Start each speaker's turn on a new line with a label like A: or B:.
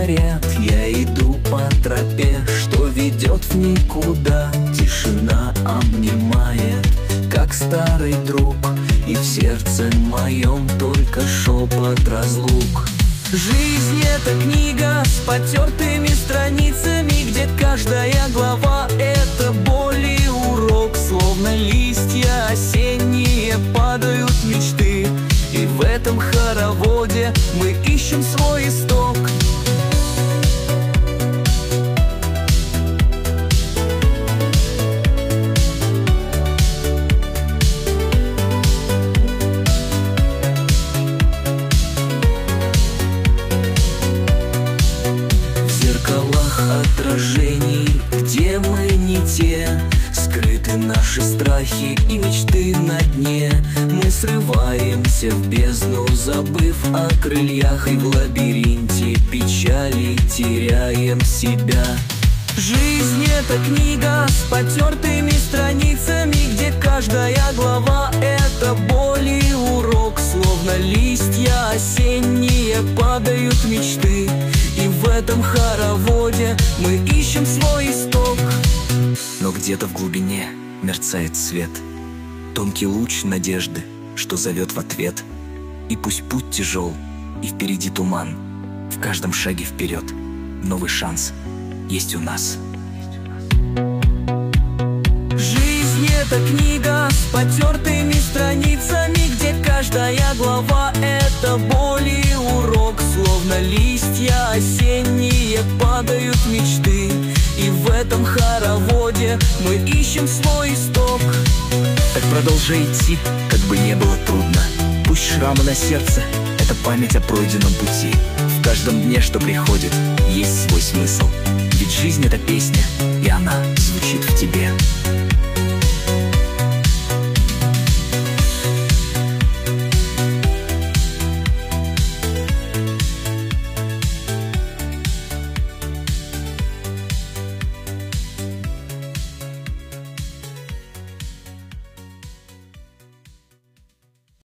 A: горят, я иду по тропе, что ведет в никуда. Тишина обнимает, как старый друг, и в сердце моем только шепот разлук. Жизнь — это книга с потертыми страницами, где каждая глава — это боль и урок. Словно листья осенние падают мечты, и в этом хороводе мы ищем свой исток. Отражений, где мы не те, скрыты наши страхи и мечты на дне. Мы срываемся в бездну, забыв о крыльях, и в лабиринте печали теряем себя. Жизнь — это книга с потертыми страницами, где каждая глава — это боль и урок. Словно листья осенние падают мечты, и в этом хороводе мы ищем свой исток. Но где-то в глубине мерцает свет, тонкий луч надежды, что зовет в ответ. И пусть путь тяжел, и впереди туман, в каждом шаге вперед новый шанс есть у нас. Жизнь — это книга с потертыми страницами, где каждая глава — это боль и урок. Словно листья осенние падают мечты, и в этом хороводе мы ищем свой исток. Так продолжай идти, как бы не было трудно. Пусть шрамы на сердце — это память о пройденном пути. В каждом дне, что приходит, есть свой смысл. Ведь жизнь — это песня, и она звучит в тебе.